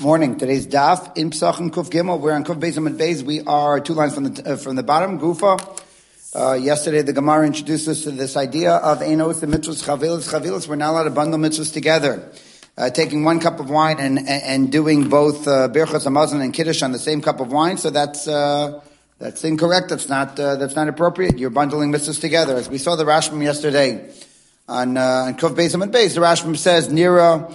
Morning. Today's daf in Pesachim Kuf Gimel. We're on Kuf Beis Amud Beis. We are 2 lines from the bottom. Gufa. Yesterday the Gemara introduced us to this idea of Einos and mitzvahs chavilas. We're not allowed to bundle mitzvahs together. Taking 1 cup of wine and doing both Birchas Hamazon and Kiddush on the same cup of wine. So that's incorrect. That's not appropriate. You're bundling mitzvahs together. As we saw the Rashbam yesterday on Kuf Beis Amud Beis, the Rashbam says Nira.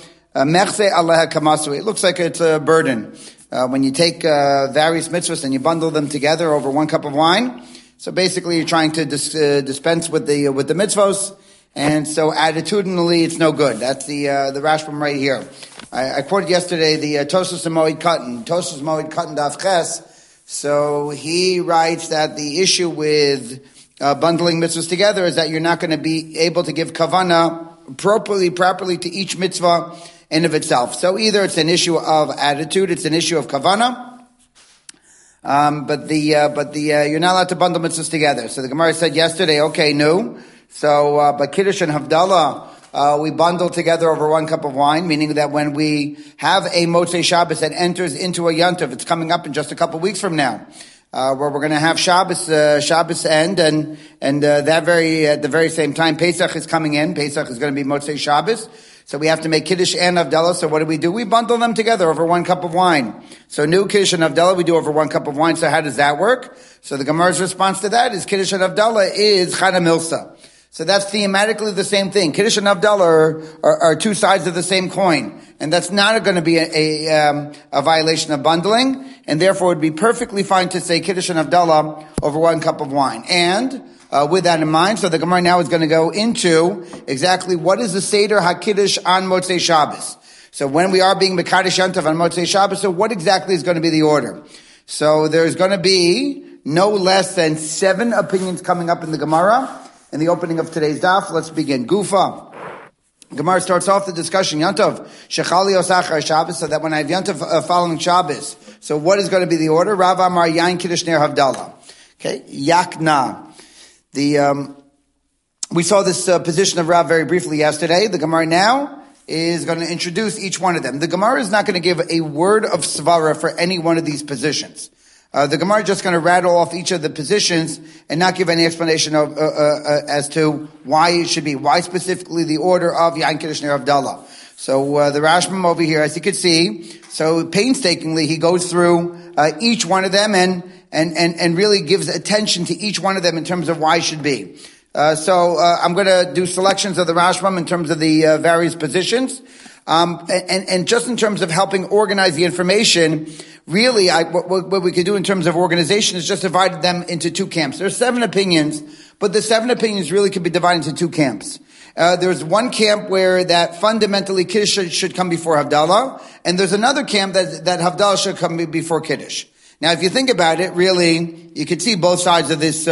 It looks like it's a burden. When you take various mitzvahs and you bundle them together over 1 cup of wine, so basically you're trying to dispense with the mitzvahs, and so attitudinally it's no good. That's the Rashbam right here. I quoted yesterday the Tosfos Moed Katan Daf Ches. So he writes that the issue with bundling mitzvahs together is that you're not going to be able to give kavana properly to each mitzvah in of itself. So either it's an issue of attitude, it's an issue of kavana, but you're not allowed to bundle mitzvahs together. So the Gemara said yesterday, okay, no. So, but Kiddush and Havdalah, we bundle together over 1 cup of wine, meaning that when we have a Motzei Shabbos that enters into a Yontiv, it's coming up in just a couple of weeks from now, where we're going to have Shabbos end, and at the very same time, Pesach is coming in. Pesach is going to be Motzei Shabbos. So we have to make Kiddush and Havdalah. So what do? We bundle them together over 1 cup of wine. So new Kiddush and Havdalah we do over 1 cup of wine. So how does that work? So the Gemara's response to that is Kiddush and Havdalah is Chana Milsa. So that's thematically the same thing. Kiddush and Havdalah are 2 sides of the same coin. And that's not going to be a violation of bundling. And therefore it would be perfectly fine to say Kiddush and Havdalah over 1 cup of wine. And with that in mind, so the Gemara now is going to go into exactly what is the Seder HaKiddush on Motzei Shabbos. So when we are being Mekadosh Yontiv on Motzei Shabbos, so what exactly is going to be the order? So there's going to be no less than 7 opinions coming up in the Gemara in the opening of today's daf. Let's begin. Gufa. Gemara starts off the discussion, Yontiv, Shechali Osachar Shabbos, so that when I have Yontiv following Shabbos, so what is going to be the order? Rav Amar Yain Kiddush Ner Havdalah. Okay, Yakna. We saw this position of Rav very briefly yesterday. The Gemara now is going to introduce each one of them. The Gemara is not going to give a word of svara for any one of these positions. The Gemara is just going to rattle off each of the positions and not give any explanation of as to why it should be, why specifically the order of Yain Kiddush Ner Havdalah. So the Rashbam over here, as you can see, so painstakingly he goes through each one of them and really gives attention to each one of them in terms of why it should be. So I'm going to do selections of the Rashbam in terms of the various positions. And just in terms of helping organize the information, really what we could do in terms of organization is just divide them into 2 camps. There's 7 opinions, but the 7 opinions really could be divided into 2 camps. There's one camp where that fundamentally Kiddush should come before Havdalah, and there's another camp that Havdalah should come before Kiddush. Now, if you think about it, really, you could see both sides of this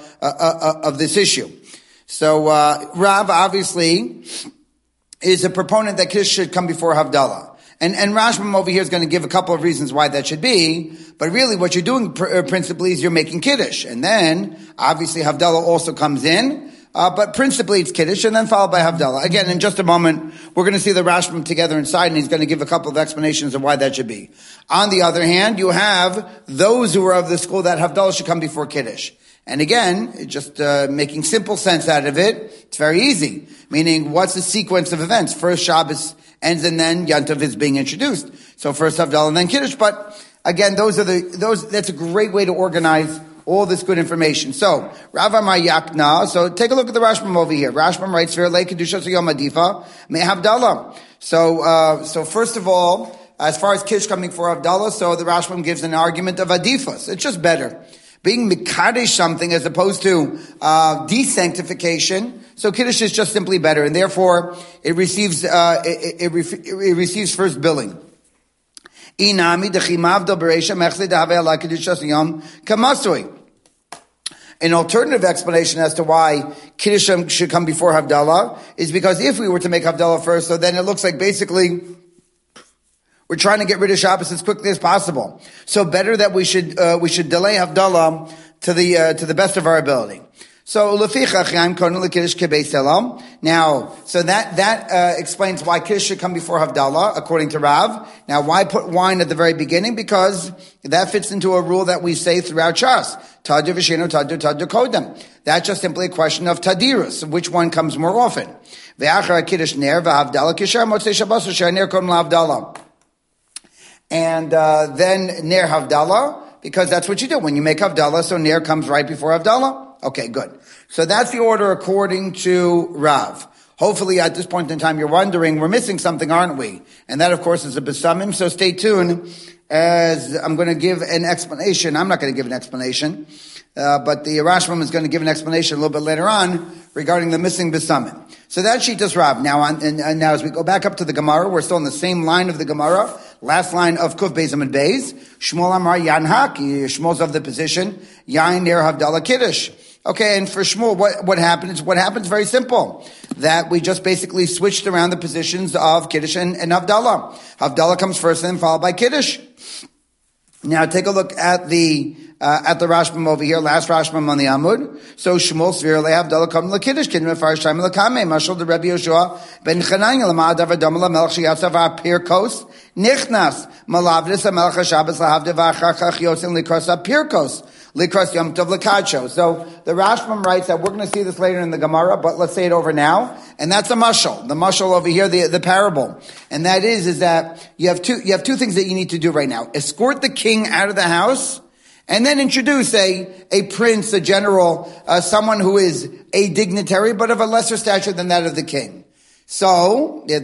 issue. So, Rav obviously is a proponent that Kiddush should come before Havdalah. And Rashbam over here is going to give a couple of reasons why that should be, but really what you're doing principally is you're making Kiddush. And then, obviously, Havdalah also comes in, but principally it's Kiddush and then followed by Havdalah. Again, in just a moment, we're going to see the Rashbam together inside and he's going to give a couple of explanations of why that should be. On the other hand, you have those who are of the school that Havdalah should come before Kiddush. And again, just making simple sense out of it, it's very easy. Meaning, what's the sequence of events? First Shabbos ends and then Yontiv is being introduced. So first Havdalah and then Kiddush. But again, that's a great way to organize all this good information. So, Rav Amar Yakna, so take a look at the Rashbam over here. Rashbam writes, V'erlei Kedushas Yom Adifa Me Havdalah. So first of all, as far as Kiddush coming for Havdalah, so the Rashbam gives an argument of Adifas. It's just better. Being Mekadesh something as opposed to desanctification, so Kiddush is just simply better, and therefore it receives first billing. Inami dechimavdal bereisha mechse dehave ala kedushas yom kamasui. An alternative explanation as to why Kiddush should come before Havdalah is because if we were to make Havdalah first, so then it looks like basically we're trying to get rid of Shabbos as quickly as possible. So better that we should delay Havdalah to the best of our ability. So lefichach yain kohen lekiddush kebeis Hillel. Now, so that explains why kiddush should come before Havdalah, according to Rav. Now, why put wine at the very beginning? Because that fits into a rule that we say throughout Shas. Tadir v'sheno tadir kodem. That's just simply a question of tadirus, which one comes more often. Ve'achar kiddush ner v'havdalah kisher motzei shabbos v'sher ner kohen l'havdalah. And then ner havdalah, because that's what you do when you make havdalah. So ner comes right before havdalah. Okay, good. So that's the order according to Rav. Hopefully at this point in time you're wondering, we're missing something, aren't we? And that of course is a besamim. So stay tuned as I'm going to give an explanation. I'm not going to give an explanation, but the Rashbam is going to give an explanation a little bit later on regarding the missing besamim. So that sheet is Rav. Now, now as we go back up to the Gemara, we're still in the same line of the Gemara. Last line of Kuf Beis Amud Beis. Shmuel Amar Yanhaki. Shmuel's of the position. Yain Ner Havdalah Kiddush. Okay, and for Shmuel, what happens? What happens? Very simple. That we just basically switched around the positions of Kiddush and Havdalah. Havdalah comes first and then followed by Kiddush. Now take a look at the Rashbam over here, last Rashbam on the Amud. So Shmuel Svir Havdalah come LaKiddush, Kiddush Mefar Shaim LaKame, Mashal the Rebbe Yoshua, Ben Chananya Lamadav Adam LaMelch Sheyatzav HaPirkos, Nichnas, Malavdis HaMelch HaShabbos LaHavdav HaChach Yotzin Likros HaPirkos. Likros Yom Tov Lakacho. So the Rashbam writes that we're going to see this later in the Gemara, but let's say it over now. And that's a mashal. The mashal over here, the parable. And that is that you have two things that you need to do right now. Escort the king out of the house, and then introduce a prince, a general, someone who is a dignitary, but of a lesser stature than that of the king. So, if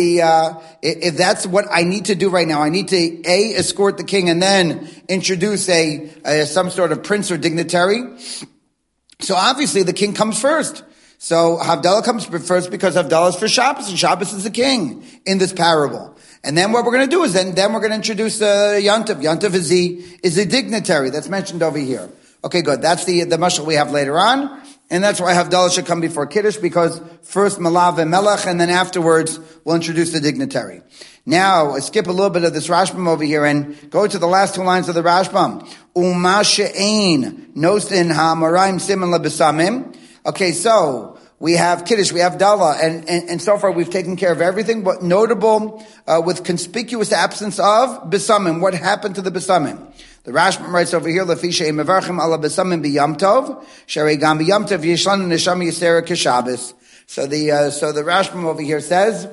that's what I need to do right now, I need to escort the king and then introduce some sort of prince or dignitary. So obviously the king comes first. So Havdalah comes first because Havdalah is for Shabbos, and Shabbos is the king in this parable. And then what we're going to do is then we're going to introduce Yantav. Yantav is a dignitary that's mentioned over here. Okay, good. That's the mashal we have later on. And that's why Havdalah should come before Kiddush, because first Malav and Melech, and then afterwards we'll introduce the dignitary. Now, skip a little bit of this Rashbam over here and go to the last two lines of the Rashbam. Uma she'ein nosin ha'amaraim siman lebesamim. Okay, so we have Kiddush, we have Dala, and so far we've taken care of everything, but notable with conspicuous absence of besamim. What happened to the besamim? The Rashbam writes over here, Lefisha mevarchim ala besamim b'yam tov, sherei gam b'yam tov yishlan neshama yisera k'Shabbos. So the Rashbam over here says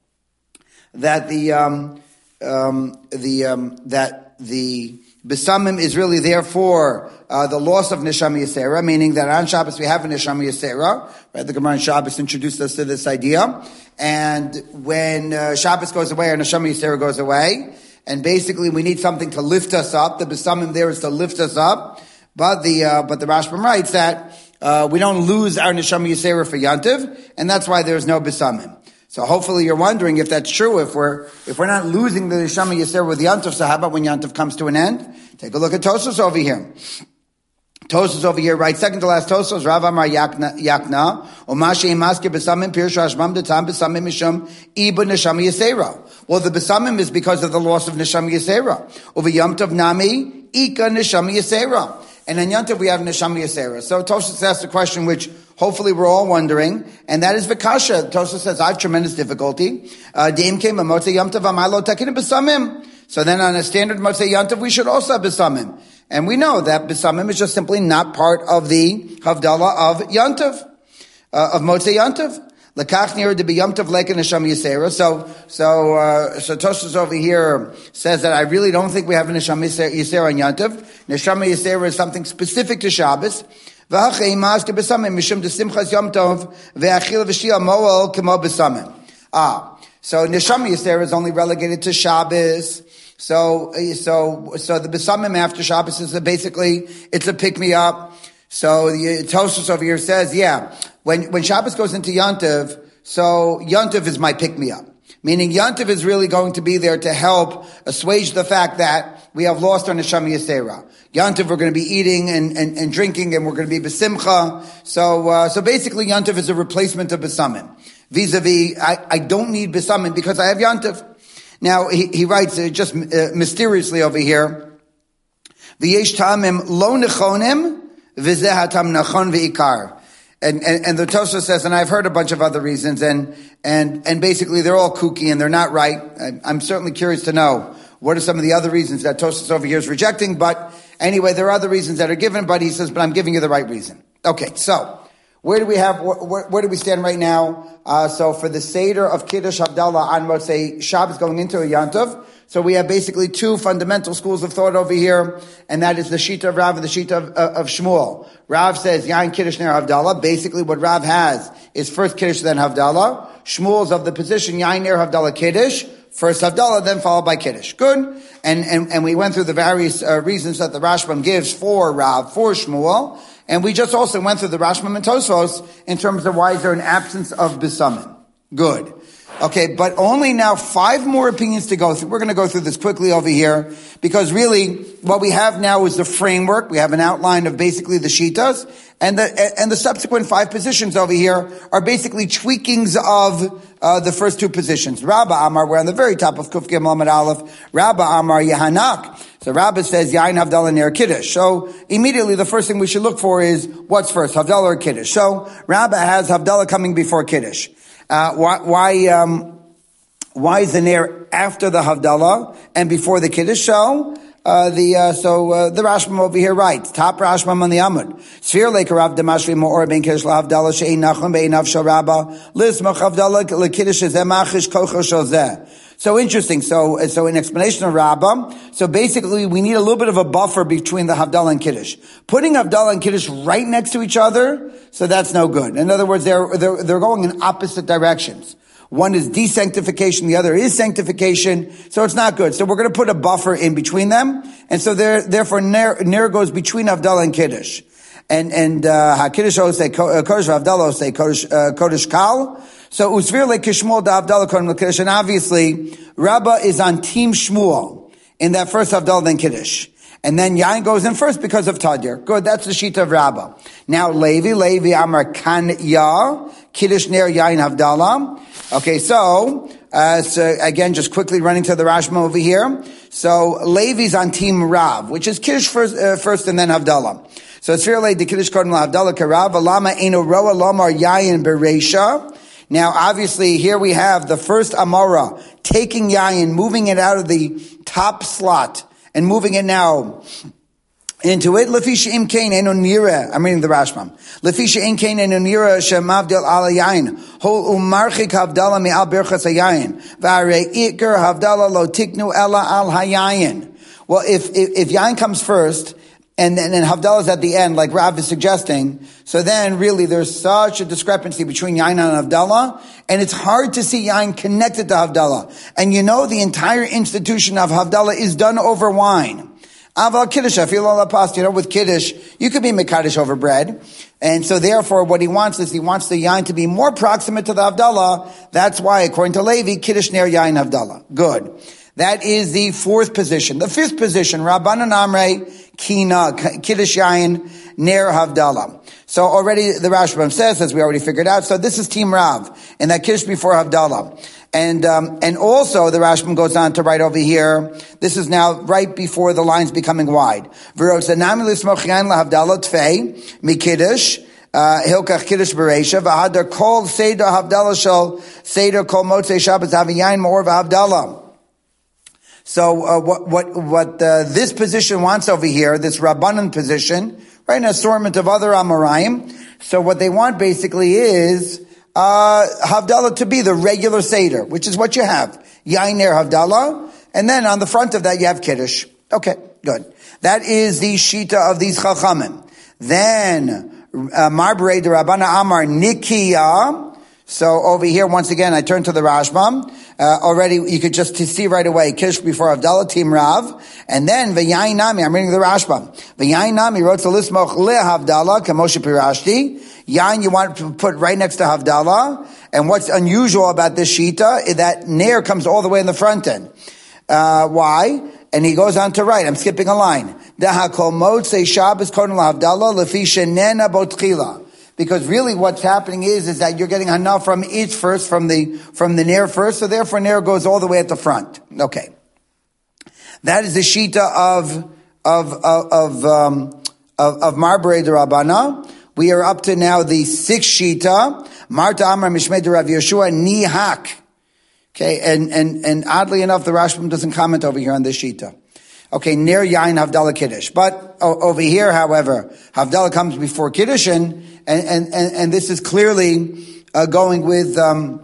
that that the besamim is really there for the loss of neshama yisera, meaning that on Shabbos we have a neshama yisera. Right? The Gemara on Shabbos introduced us to this idea, and when Shabbos goes away, our neshama yisera goes away. And basically, we need something to lift us up. The besamim there is to lift us up, but the Rashbam writes that we don't lose our neshama yisera for yantiv, and that's why there's no besamim. So hopefully, you're wondering if that's true. If we're not losing the neshama yisera with yantiv, so how about when yantiv comes to an end? Take a look at Tosfos over here. Tosfos over here, right, second to last Tosfos, Rav Amar Yakna, Omashi Imaske Besamim Pirush Hashmam Detam Besamim Mishum Iba Neshama Yisera. Well, the Besamim is because of the loss of Neshama Yisera. Over Yom Tov Nami, Ika Neshama Yisera. And in Yom Tov we have Neshama Yisera. So Tosfos asks a question which hopefully we're all wondering, and that is Vikasha. Tosfos says, I have tremendous difficulty. Deim came a Motzei Yom Tov Amalo Takin Besamim. So then on a standard Motzei Yom Tov we should also have Besamim. And we know that Besamim is just simply not part of the Havdalah of Yantav, of Motzei Yantav. Lekach near to be Yantav like a Neshama Yisera. So Tosfos over here says that I really don't think we have a Neshama Yisera on Yantav. Neshama Yisera is something specific to Shabbos. So Neshama Yisera is only relegated to Shabbos. So the Besamim after Shabbos is basically, it's a pick-me-up. So the Tosfos over here says, yeah, when Shabbos goes into Yantiv, so Yantiv is my pick-me-up. Meaning Yantiv is really going to be there to help assuage the fact that we have lost our Neshama Yisera. Yantiv, we're going to be eating and drinking, and we're going to be besimcha. So basically Yantiv is a replacement of Besamim. Vis-a-vis, I don't need Besamim because I have Yantiv. Now, he writes just mysteriously over here, V'yesh ta'amim lo nechonim v'zeh hatam nachon v'ikar. And the Tosha says, and I've heard a bunch of other reasons, and basically they're all kooky and they're not right. I'm certainly curious to know what are some of the other reasons that Tosha over here is rejecting, but anyway, there are other reasons that are given, but he says, but I'm giving you the right reason. Okay, so where do we stand right now? So for the Seder of Kiddush Havdalah on Motzei Shabbos going into a Yantov, so we have basically two fundamental schools of thought over here, and that is the Shita of Rav and the Shita of Shmuel. Rav says, Yain Kiddush Ner Havdalah. Basically what Rav has is first Kiddush, then Havdalah. Shmuel's of the position, Yain Ner Havdalah Kiddush. First Havdalah, then followed by Kiddush. Good. And we went through the various reasons that the Rashbam gives for Rav, for Shmuel. And we just also went through the Rashbam and Tosfos in terms of why is there an absence of Bisamin. Good. Okay, but only now 5 more opinions to go through. We're going to go through this quickly over here because really what we have now is the framework. We have an outline of basically the Shitas, and the subsequent 5 positions over here are basically tweakings of the first 2 positions. Rabba Amar, we're on the very top of Kuf Gimel Amud Aleph. Rabba Amar Yahanak. So Rabba says Yain Havdalah Ner Kiddush. So immediately the first thing we should look for is what's first, Havdalah or Kiddush. So Rabba has Havdalah coming before Kiddush. Why is the Ner after the Havdalah and before the Kiddush? So the Rashbam over here writes, top Rashbam on the Amud. Sphere like Rav Damashvi Mo'or ben Kiddush LaHavdalah she'ein nachon be'einav shel Rabba lismach Havdalah leKiddush zeh machish kocho shel zeh. So interesting. So in explanation of Rabbah, so basically we need a little bit of a buffer between the Havdalah and Kiddush. Putting Havdalah and Kiddush right next to each other, so that's no good. In other words, they're going in opposite directions. One is desanctification, the other is sanctification, so it's not good. So we're going to put a buffer in between them, and so therefore Ner goes between Havdalah and Kiddush. And HaKiddush say Kodesh Havdalah say Kodesh Kal. So Usvir le Kishmuel da Havdalah Kodesh Kiddush, and obviously Rabbah is on Team Shmuel in that first Havdalah then Kiddush. And then Yain goes in first because of Tadir. Good, that's the Shita of Rabbah. Now Levi Amar Kan Ya, Kiddush Ner Yain Havdalah. Okay, so again, just quickly running to the Rashbam over here. So Levi's on Team Rav, which is Kiddush first and then Havdalah. So it's really the Kiddush Kodem LaHavdalah Karav, Lama Eino Roa Lomar Yain Bereisha. Now, obviously, here we have the first Amora taking Yain, moving it out of the top slot, and moving it now into it. Lefisha im kain eno nira. I'm reading the Rashbam. Lefisha im kain eno nira shemavdil ala yain. Hol umarchik havdala mi al berchas hayayin. V'arei ikar havdala lo tiknu ela al hayayin. Well, if yain comes first, and then Havdalah is at the end, like Rav is suggesting, so then really there's such a discrepancy between Yain and Havdalah, and it's hard to see Yain connected to Havdalah. And the entire institution of Havdalah is done over wine. Aval Kiddush, I feel all the past, with Kiddush, you could be Mekadosh over bread. And so therefore what he wants is he wants the Yain to be more proximate to the Havdalah. That's why, according to Levi, Kiddush Ner Yain Havdalah. Good. That is the 4th position. The 5th position, Rabbanan Amrei, Kina, Kiddush Yain, Ner Havdalah. So already the Rashbam says, as we already figured out, so this is Team Rav, and that Kiddush before Havdalah. And also the Rashbam goes on to write over here, this is now right before the lines becoming wide. V'rotzanami l'smoch yain lahavdalah tfei, mi Kiddush, Hilkach Kiddush Bereisha, v'hadar kol Seder Havdalah shel Seder kol Motzei Shabbos haviyayin ma'or v'Havdalah. So what this position wants over here, this Rabbanan position, right, an assortment of other Amoraim. So what they want basically is Havdalah to be the regular Seder, which is what you have. Yain Ner Havdalah, and then on the front of that you have Kiddush. Okay, good. That is the Shita of these Chachamim. Then Marbrei de Rabbana Amar Nikiya. So over here, once again, I turn to the Rashbam. Already, you could just see right away, Kiddush before Havdalah, Team Rav. And then, V'yayin Nami, I'm reading the Rashbam. V'yayin Nami wrote to Lismoch Le Havdalah, Kamoshe Pirashti. Yain, you want to put right next to Havdalah. And what's unusual about this Shita is that Ner comes all the way in the front end. Why? And he goes on to write, I'm skipping a line. Daha kol motzei Shabbos kodem lahavdalah lefi shenena botchila. Because really what's happening is that you're getting hana from each first, from the Ner first, so therefore Ner goes all the way at the front. Okay. That is the Shita of Marbrei de Rabbana. We are up to now the 6th Shita. Marta Amar Mishmei de Rav Yeshua Nihak. Okay, and oddly enough, the Rashbam doesn't comment over here on this Shita. Okay, near Yain Havdalah Kiddush. But over here, however, Havdalah comes before Kiddush, and this is clearly going with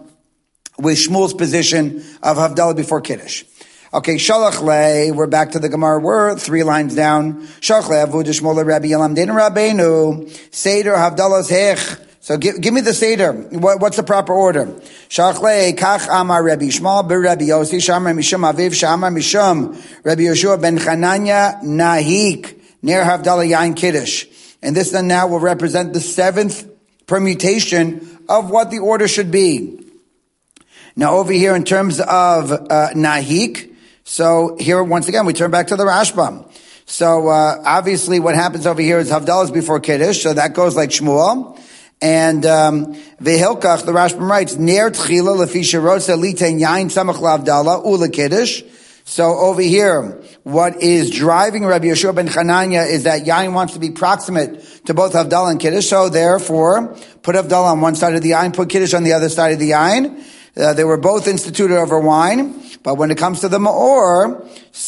Shmuel's position of Havdalah before Kiddush. Okay, Shalach Le, we're back to the Gemara. We're 3 lines down. Shalach Le, Avudah Shmuel Rabbi Yalam Den Rabbeinu, Seder Havdalah's Hech. So give me the Seder. What's the proper order? Shalach Le, Kach Amar Rabbi Shmuel Ber Rabbi Yossi, Shamar Mishum Aviv, Shamar Mishum, Rabbi Yeshua ben Chananya Nahik, Ner Havdalah Yain Kiddush. And this then now will represent the 7th permutation of what the order should be. Now over here in terms of Nahik, so here, once again, we turn back to the Rashbam. So, obviously what happens over here is Havdalah before Kiddush, so that goes like Shmuel. And, Vehilkach, the Rashbam writes, Ner Tchila Lefi Shirotza Litein Yain Samach LaHavdalah Ula Kiddush. So over here, what is driving Rabbi Yeshua ben Chananya is that Yain wants to be proximate to both Havdalah and Kiddush, so therefore, put Havdalah on one side of the Yain, put Kiddush on the other side of the Yain. They were both instituted over wine, but when it comes to the Ma'or,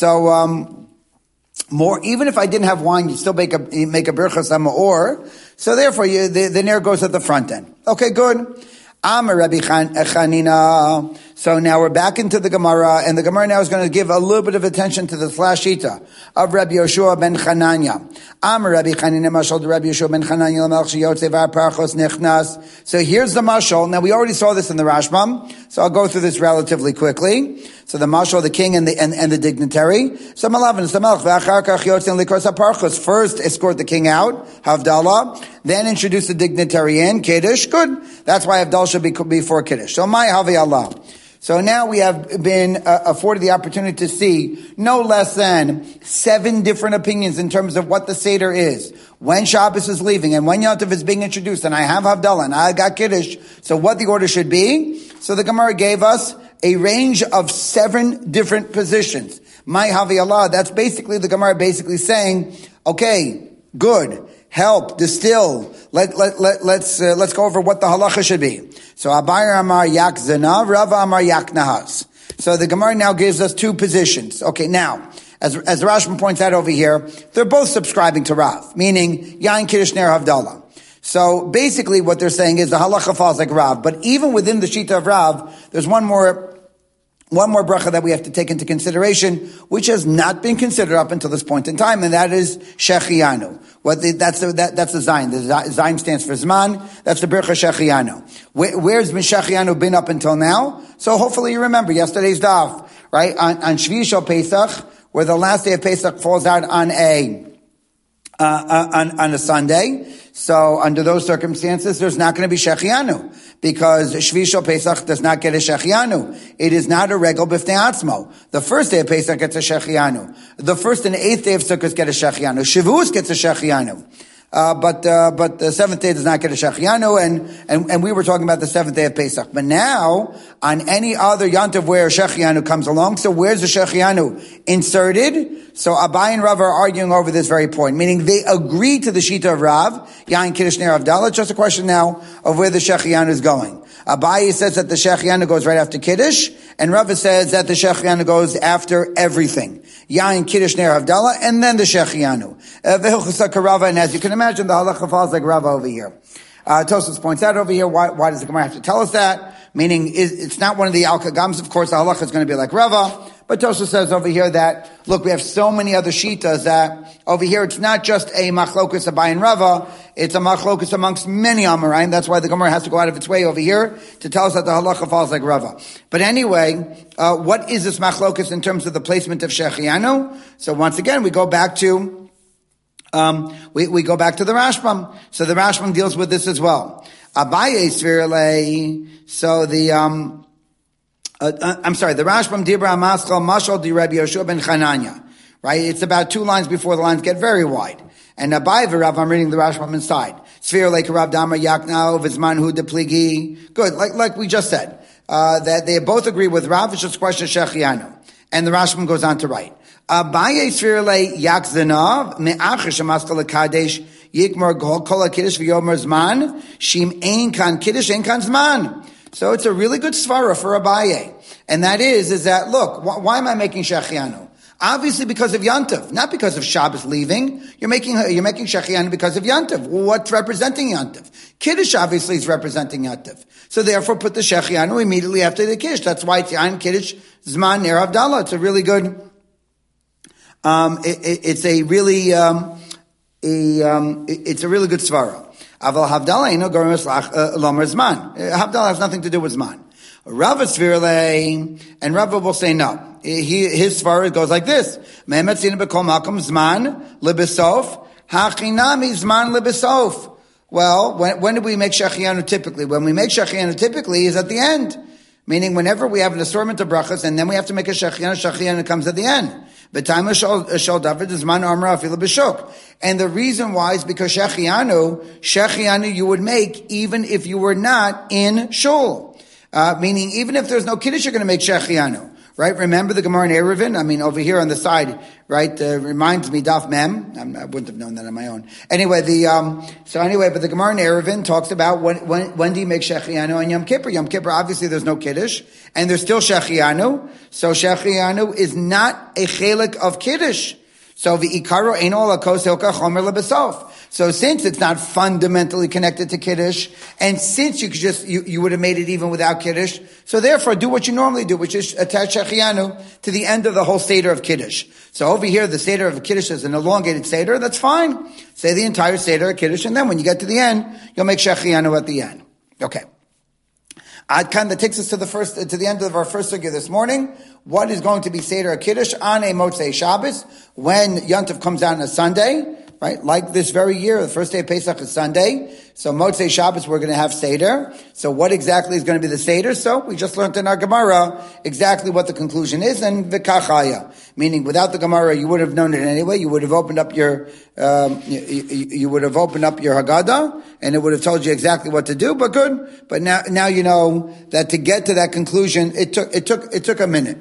so, more, even if I didn't have wine, you still make a birchas on Ma'or. So therefore, the Ner goes at the front end. Okay, good. Amar Rabbi Chanina. So now we're back into the Gemara, and the Gemara now is going to give a little bit of attention to the Slashita of Rabbi Yeshua ben Chananya. Amar Rabbi Chanina Mashal Rabbi Yeshua ben Chananya L'melech sheyotze v'harparchos nechnas. So here's the mashal. Now we already saw this in the Rashbam, so I'll go through this relatively quickly. So the mashal, the king and the dignitary. So Malavin, Samelch v'achar kach yotzin likros haparchos. First escort the king out, Havdalah. Then introduce the dignitary in, Kiddush. Good. That's why Havdalah should be before Kiddush. So my Havi Allah. So now we have been afforded the opportunity to see no less than 7 different opinions in terms of what the Seder is. When Shabbos is leaving and when Yontif is being introduced, and I have Havdalah and I got Kiddush. So what the order should be. So the Gemara gave us a range of 7 different positions. My Havi Allah, that's basically the Gemara basically saying, okay, good. Help, distill. Let's go over what the halacha should be. So Abayir Amar Yak Zanav, Rava Amar Yak Nahas. So the Gemara now gives us 2 positions. Okay, now, as Rashbam points out over here, they're both subscribing to Rav, meaning Yain Kiddush Ner Havdalah. So basically what they're saying is the halacha falls like Rav, but even within the Shita of Rav, there's one more bracha that we have to take into consideration, which has not been considered up until this point in time, and that is Shechianu. That's the Zayin. The Zayin stands for Zman. That's the bracha Shechianu. Where's Shechianu been up until now? So hopefully you remember yesterday's daf, right? On Shvi Shal Pesach, where the last day of Pesach falls out on a Sunday. So under those circumstances, there's not going to be Shechianu, because Shvi Shal Pesach does not get a Shechianu. It is not a regal b'fnei atzmo. The first day of Pesach gets a Shechianu. The first and 8th day of Sukkot get a Shechianu. Shavuos gets a Shechianu. But the 7th day does not get a Shechianu, and we were talking about the 7th day of Pesach. But now, on any other Yontiv where Shechianu comes along, so where's the Shechianu inserted? So Abai and Rav are arguing over this very point, meaning they agree to the Shita of Rav, Yain Kiddush Ner Havdalah. It's just a question now of where the Shechianu is going. Abai says that the Shechianu goes right after Kiddush, and Rav says that the Shechianu goes after everything. Yain Kiddush Ner Havdalah, and then the Shechianu. And as you can imagine, the halacha falls like Rava over here. Tosfos points out over here, why does the Gemara have to tell us that? Meaning, it's not one of the Al-Kagams. Of course, the halacha is going to be like Rava. But Tosfos says over here that, look, we have so many other shitas that over here it's not just a machlokus Abai and Rava, it's a machlokus amongst many Amoraim. That's why the Gemara has to go out of its way over here to tell us that the halacha falls like Rava. But anyway, what is this machlokus in terms of the placement of Shechianu? So once again, we go back to we go back to the Rashbam. So the Rashbam deals with this as well. Abaye Svirle. So the the Rashbam Dibra Maschal Mashal Di Rabbi Yeshua ben Chananya. Right? It's about 2 lines before the lines get very wide. And Abaye v'Rav, I'm reading the Rashbam inside. Svirle Rav Damar Yaknao Vizmanhu de Pligi. Good, like we just said. That they both agree with Rav. It's just a question of Shechianu. And the Rashbam goes on to write. Abaye Svirle Yak Zanav Me'achish Maschal Kadesh Yikmar kol kiddush v'yomer zman, shim ein kan kiddush, ein kan zman. So it's a really good svara for Abaye. And that is that, look, why am I making Shechianu? Obviously because of Yantav, not because of Shabbos leaving. You're making Shechianu because of Yantav. What's representing Yantav? Kiddush obviously is representing Yantav. So therefore put the Shechianu immediately after the Kiddush. That's why it's Yain Kiddush Zman Ner Havdalah. It's a really good, it's a really good svara. Aval Havdalah, Lomer Zman. Havdalah has nothing to do with Zman. Rava Svirle, and Rava will say no. His svara goes like this. Me'emet zina b'kol makom Zman lebesof, hachinami Zman lebesof. Well, when do we make Shechianu typically? When we make Shechianu typically is at the end. Meaning whenever we have an assortment of brachas and then we have to make a Shechianu comes at the end. And the reason why is because Shechianu you would make even if you were not in Shul. Meaning even if there's no Kiddush, you're going to make Shechianu. Right? Remember the Gemara in Eruvin? I mean, over here on the side, right? Reminds me, Daf Mem. I wouldn't have known that on my own. Anyway, but the Gemara in Eruvin talks about when do you make Shechianu on Yom Kippur? Yom Kippur, obviously there's no Kiddush, and there's still Shechianu. So Shechianu is not a chelik of Kiddush. So v'ikaro ein ol hakos hilka chomer lebesof. So since it's not fundamentally connected to Kiddush, and since you would have made it even without Kiddush, so therefore do what you normally do, which is attach Shechianu to the end of the whole Seder of Kiddush. So over here, the Seder of Kiddush is an elongated Seder, that's fine. Say the entire Seder of Kiddush, and then when you get to the end, you'll make Shechianu at the end. Okay. Adkan, that takes us to the end of our first sugya this morning. What is going to be Seder Kiddush on a Motzei Shabbos when Yontif comes out on a Sunday, right? Like this very year, the first day of Pesach is Sunday. So Motzei Shabbos, we're going to have Seder. So what exactly is going to be the Seder? So we just learned in our Gemara exactly what the conclusion is, and V'kachaya. Meaning without the Gemara, you would have known it anyway. You would have opened up your, you would have opened up your Haggadah, and it would have told you exactly what to do, but good. But now you know that to get to that conclusion, it took a minute.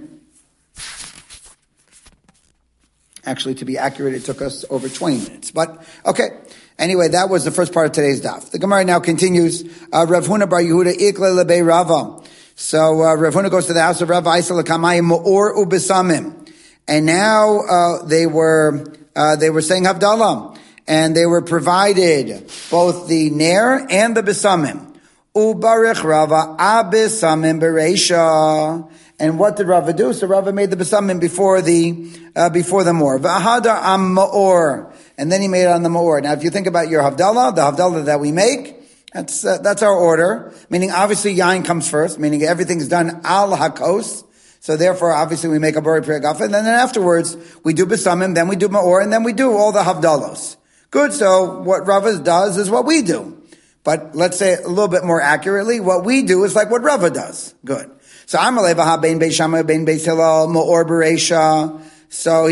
Actually, to be accurate, it took us over 20 minutes. But, okay. Anyway, that was the first part of today's daf. The Gemara now continues. Rav Huna bar Yehuda ikle lebe Rava. So, Rav Huna goes to the house of Rav Isa l'kamayim mo'or u'besamim. And now, they were saying Havdalah. And they were provided both the Ner and the Besamim. Ubarech Rava abesamim bereisha. And what did Rava do? So Rava made the Besamim before the Mor. V'ahada am Ma'or. And then he made it on the Ma'or. Now if you think about your Havdalah, the Havdalah that we make, that's our order. Meaning obviously Yain comes first, meaning everything's done al hakos. So therefore obviously we make a Bori Priagafa. And then afterwards we do Besamim, then we do Ma'or, and then we do all the Havdalos. Good, so what Rava does is what we do. But let's say a little bit more accurately, what we do is like what Rava does. Good. So Amalei v'ha bein Beis Shammai bein Beis Hillel Ma'or Bereisha. So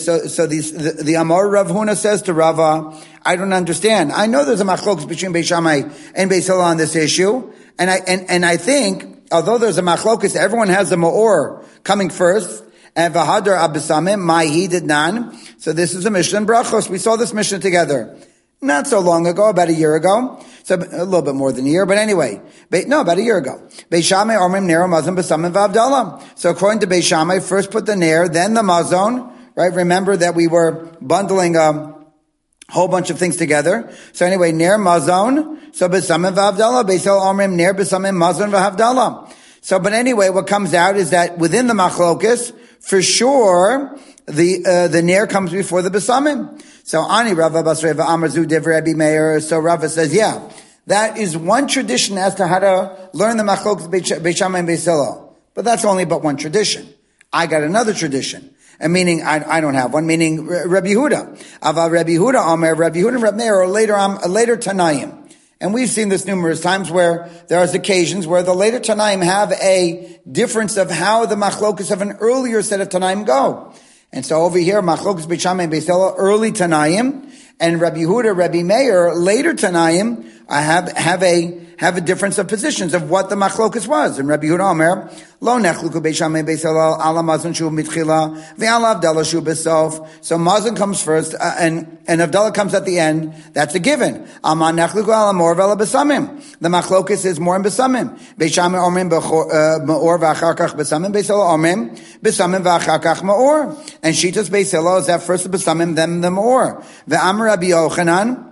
the Amor Rav Huna says to Rava, I don't understand. I know there's a machlokus between Beis Shammai and Beis Hillel on this issue, and I think although there's a machlokus, everyone has the Ma'or coming first, and v'hadar abesamim ma'hi didnan. So this is a Mishnah in Brachos. We saw this Mishnah together not so long ago, about a year ago. So a little bit more than a year, but anyway. About a year ago. Beis Shammai omrim ner mazon b'samim v'avdalah. So according to Beis Shammai, first put the ner, then the mazon, right? Remember that we were bundling a whole bunch of things together. So anyway, ner mazon, so b'samim v'avdalah. Beis Hillel omrim ner b'samim mazon v'avdalah. So, but anyway, what comes out is that within the machlokus, for sure, the ner comes before the b'samim. So Ani Rava Basreva Amarzu Divrei Rabbi Meir. So Rava says, yeah, that is one tradition as to how to learn the machlokas Beis Shammai and Beis Hillel. But that's only but one tradition. I got another tradition. And meaning, I don't have one, meaning Rabbi Yehuda. Aval Rabbi Yehuda Omer, Rabbi Yehuda and Rabbi Meir are later Tanaim. And we've seen this numerous times where there are occasions where the later Tanaim have a difference of how the machlokas of an earlier set of Tanaim go. And so over here, machlokas Beis Shammai and Beis Hillel, early Tanaim, and Rabbi Yehuda, Rabbi Meir, later Tanaim, have a difference of positions of what the machlokus was. And Rabbi Yehuda Omer, lo nechluku Beis Shammai Beis Hillel ala mazon shu mitchila ve'ala avdala shu besof. So mazon comes first, and avdala comes at the end. That's a given. Ama nechluku ala mor ve'ala besamim. The machlokus is more in besamim. Beis Shammai omrim me'or v'achar kach besamim. Beis Hillel omrim besamim v'achar kach me'or. And Shitas Beis Hillel is that first the besamim, then the me'or. Ve'amar Rabbi Yochanan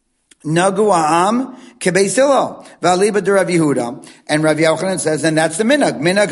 Nagu Ha'am Kebeis Hillel V'aliba de Rav Yehuda, and Rav Yochanan says, and that's the minhag. Minhag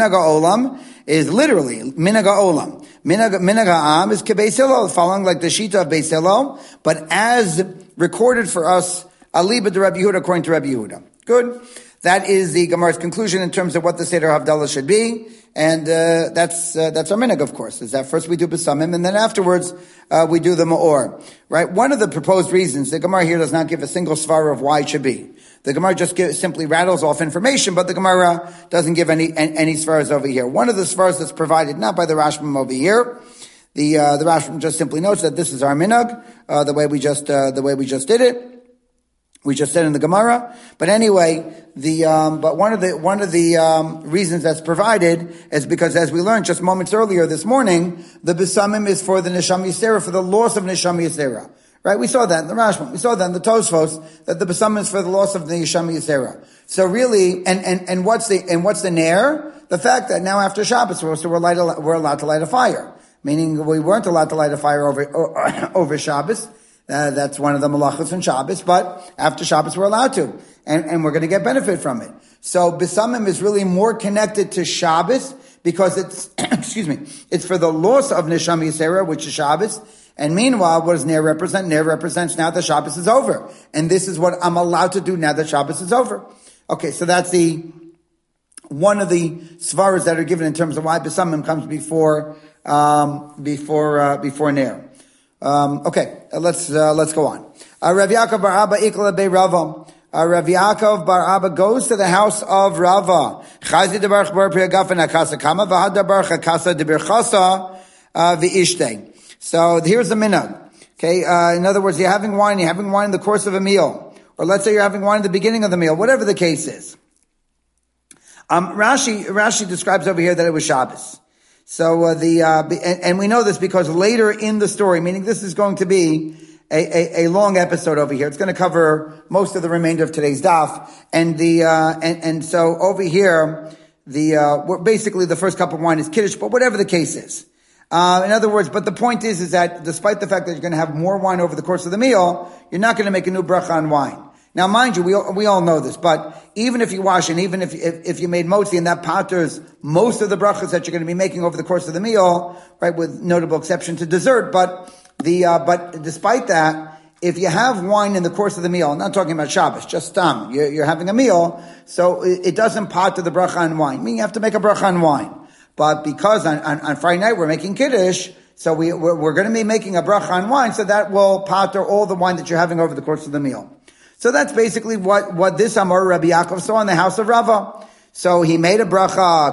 Olam is literally minhag Olam. Minhag Ha'am is Kebeis Hillel, following like the Shita of Beis Hillel, but as recorded for us, Aliba de Rav Yehuda, according to Rav Yehuda. Good. That is the Gemara's conclusion in terms of what the Seder Havdalah should be. And that's our minhag, of course, is that first we do Besamim, and then afterwards we do the Ma'or. Right? One of the proposed reasons, the Gemara here does not give a single svara of why it should be. The Gemara just simply rattles off information, but the Gemara doesn't give any svaras over here. One of the svaras that's provided, not by the Rashbam over here, the Rashbam just simply notes that this is our minhag, the way we just did it. We just said in the Gemara, but anyway, but one of the reasons that's provided is because, as we learned just moments earlier this morning, the besamim is for the neshama yisera, for the loss of neshama yisera. Right? We saw that in the Rashbam. We saw that in the Tosfos, that the besamim is for the loss of the neshama yisera. So really, and what's the ner? The fact that now after Shabbos we're allowed to light a fire, meaning we weren't allowed to light a fire over Shabbos. That's one of the malachos on Shabbos, but after Shabbos we're allowed to, and we're going to get benefit from it. So besamim is really more connected to Shabbos because it's, it's for the loss of neshama yisera, which is Shabbos. And meanwhile, what does ner represent? Ner represents now that Shabbos is over, and this is what I'm allowed to do now that Shabbos is over. Okay, so that's one of the svaras that are given in terms of why besamim comes before ner. Okay, let's go on. Rav Yaakov bar Abba ikla be Rava. Rav Yaakov bar Abba goes to the house of Rava. Chazi de barach bar priagafen akasa kama v'had de barach akasa de birchasa v'ishtei. So here's the minhag. Okay, in other words, you're having wine in the course of a meal, or let's say you're having wine at the beginning of the meal, whatever the case is. Rashi describes over here that it was Shabbos. So and we know this because later in the story, meaning this is going to be a long episode over here. It's going to cover most of the remainder of today's daf, and so over here, basically the first cup of wine is kiddush, but whatever the case is. In other words, but the point is that despite the fact that you're going to have more wine over the course of the meal, you're not going to make a new bracha on wine. Now, mind you, we all know this, but even if you wash and even if you made motzi and that patters most of the brachas that you're going to be making over the course of the meal, right, with notable exception to dessert, but despite that, if you have wine in the course of the meal, I'm not talking about Shabbos, just stam, you're having a meal, so it doesn't patter the bracha on wine. I mean, you have to make a bracha on wine. But because on Friday night we're making kiddush, so we're going to be making a bracha on wine, so that will patter all the wine that you're having over the course of the meal. So that's basically what this Amar Rabbi Yaakov saw in the house of Rava. So he made a bracha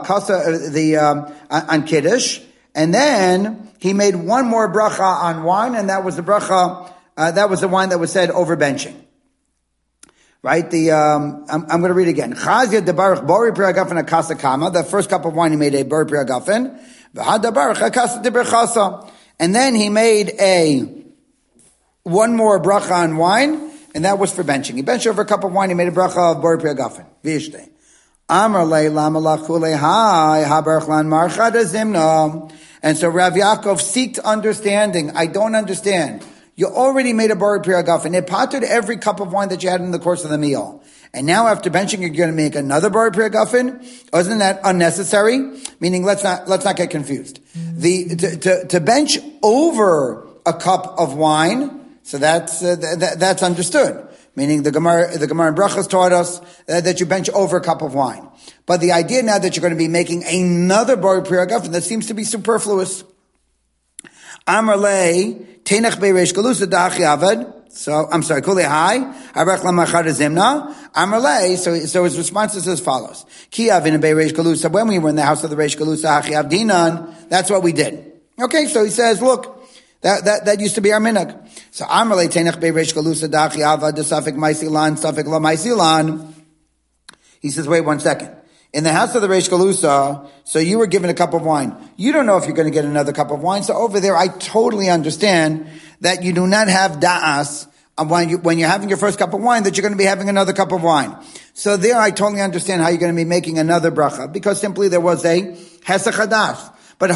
on kiddush, and then he made one more bracha on wine, and that was the bracha. That was the wine that was said over benching. Right? I'm going to read again. Chazia debarach bori priagafen akasa kama. The first cup of wine he made a bori priagafen. V'had debarach akasa deberchasa. And then he made one more bracha on wine. And that was for benching. He benched over a cup of wine. He made a bracha of bori priagafen. V'ishtei. Amar lei lama lachule hai habarach lan marchad azimna. And so Rav Yaakov seeked understanding. I don't understand. You already made a bori priagafen. It pattered every cup of wine that you had in the course of the meal. And now after benching, you're going to make another bori priagafen? Isn't that unnecessary? Meaning, let's not get confused. To bench over a cup of wine, so that's understood. Meaning the Gemara in Brachos taught us that you bench over a cup of wine. But the idea now that you're going to be making another bori priagafen, that seems to be superfluous. Amar lei tenach bereish galusa dachi avad. So I'm sorry, kule hai harach lamachad zimna. Amar lei. So his response is as follows: Ki avin bereish galusa. When we were in the house of the reish galusa hachi avdinan, that's what we did. Okay, so he says, look, That used to be our minhag. So Amrle Tenach Be Reish Galusa Dachi Ava De Safek Maisilan Safek La Maisilan. He says, wait 1 second. In the house of the Reish Galusa, so you were given a cup of wine. You don't know if you're going to get another cup of wine. So over there, I totally understand that you do not have da'as when you're having your first cup of wine, that you're going to be having another cup of wine. So there, I totally understand how you're going to be making another bracha, because simply there was a hesach hadas. But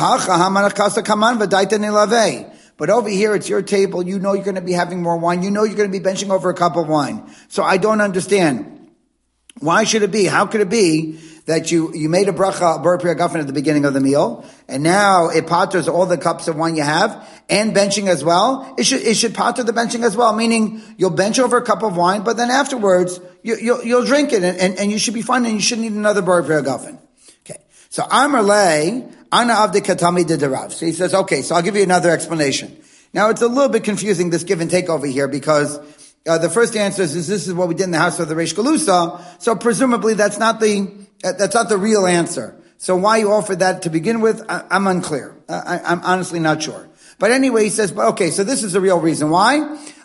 but over here, it's your table. You know you're going to be having more wine. You know you're going to be benching over a cup of wine. So I don't understand. Why should it be? How could it be that you made a bracha, a bar priya gafen at the beginning of the meal, and now it patters all the cups of wine you have, and benching as well? It should patter the benching as well, meaning you'll bench over a cup of wine, but then afterwards, you'll drink it, and you should be fine, and you shouldn't need another bar priya gafen. Okay. So Amar Lei, Ana Avdi Katami de Derav. So he says, okay, so I'll give you another explanation. Now it's a little bit confusing, this give and take over here, because the first answer is this is what we did in the house of the Reish Galusa. So presumably that's not the real answer. So why you offered that to begin with, I'm unclear. I'm honestly not sure. But anyway, he says, okay, so this is the real reason why.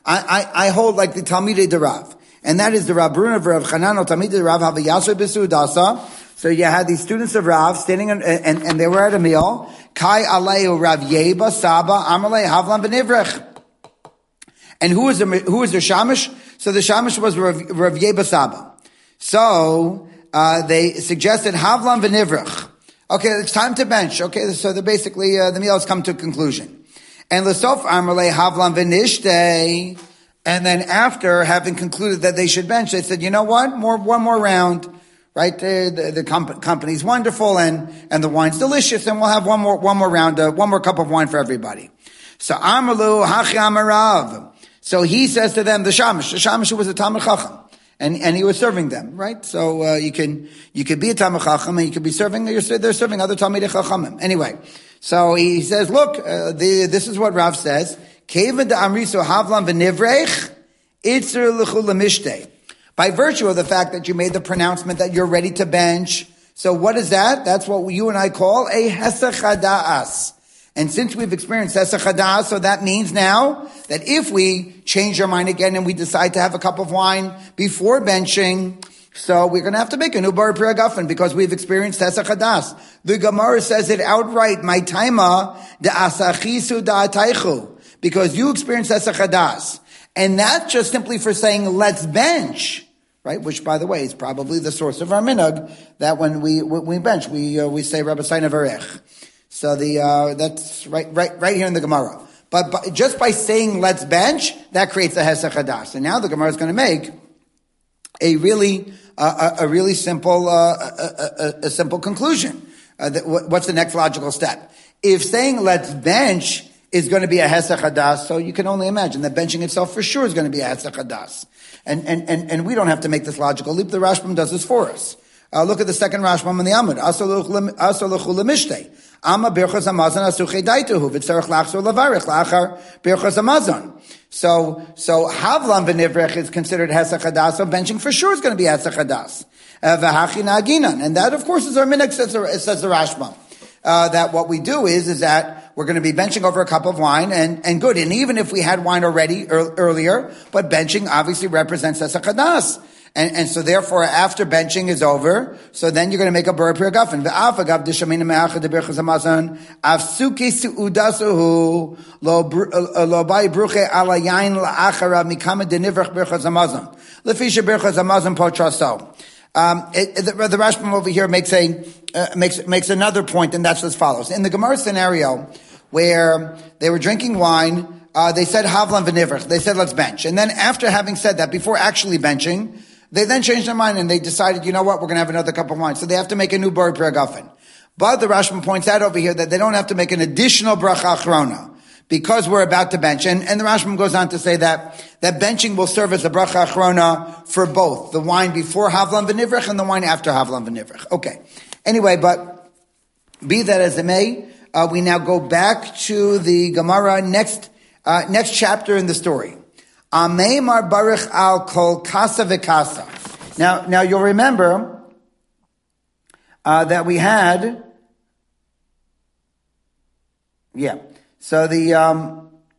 I hold like the Talmidei Derav. And that is the Rav Bruna of Rav Chanano Talmidei Derav Havayasher B'Suudasa. So you had these students of Rav standing and they were at a meal. Kai Aleu Rav Yeba Saba Amalei Havlan B'Nivrech. And who was the Shamish? So the Shamish was Rav Yeba Saba. So they suggested Havlan V'Nivrech. Okay, it's time to bench. Okay, so basically the meal has come to a conclusion. And L'sof Amalei Havlan V'Nishtei. And then after having concluded that they should bench, they said, you know what? One more round. Right? The company's wonderful and the wine's delicious, and we'll have one more round, one more cup of wine for everybody. So Amalu Hachi Amarav. So he says to them, the Shamish was a Talmid Chacham, and he was serving them, right? So you can be a Talmid Chacham and you can be serving, they're serving other Talmidei Chachamim. Anyway, so he says, look, this is what Rav says. Kevad Amriso Havlan V'Nivrech Itzer L'chu L'Mishtei. By virtue of the fact that you made the pronouncement that you're ready to bench. So what is that? That's what you and I call a hesach hada'as. And since we've experienced hesach hada'as, so that means now that if we change our mind again and we decide to have a cup of wine before benching, so we're going to have to make a new bar priya gafen because we've experienced hesach hada'as. The Gemara says it outright, my taima da'asachisu da'ataychu, because you experienced hesach hada'as. And not just simply for saying, let's bench, right? Which, by the way, is probably the source of our minhag, that when we bench, we say Rabbi Saina Varech. So that's right here in the Gemara. But just by saying, let's bench, that creates a hesach hadas. And now the Gemara is going to make a really simple, a simple conclusion. What's the next logical step? If saying, let's bench, is going to be a hesach hadas, so you can only imagine that benching itself for sure is going to be a hesach hadas. And we don't have to make this logical leap. The Rashbam does this for us. Look at the second Rashbam in the Amud. Asoluchu lemishtei. Ama birchos hamazon asuchei daituhu. V'tzarech lachzor levarech lachar birchos hamazon. So havlan v'nivrech is considered hesach hadas, so benching for sure is going to be hesach hadas. V'hachi naginan. And that, of course, is our minhag, says the Rashbam. That what we do is that we're going to be benching over a cup of wine and good. And even if we had wine already earlier, but benching obviously represents hesach hadas. And so therefore, after benching is over, so then you're going to make a bar priya gafen. V'afagav d'shamina me'achad d'berchas hamazon avsuki su'udasuhu lo bai bruche ala yain la'achara mikama d'nivrach berchas hamazon lefisha berchas hamazon potraso. The Rashbam over here makes another point, and that's as follows. In the Gemara scenario, where they were drinking wine, they said havlan v'nivrach. They said let's bench, and then after having said that, before actually benching, they then changed their mind and they decided, you know what, we're going to have another cup of wine. So they have to make a new bar priya gafen. But the Rashbam points out over here that they don't have to make an additional bracha achrona because we're about to bench. And the Rashbam goes on to say that benching will serve as a bracha achrona for both the wine before havlan v'nivrach and the wine after havlan v'nivrach. Okay. Anyway, but be that as it may, we now go back to the Gemara next chapter in the story. Ameimar baruch al kol kasa v'kasa. Now you'll remember that we had, so the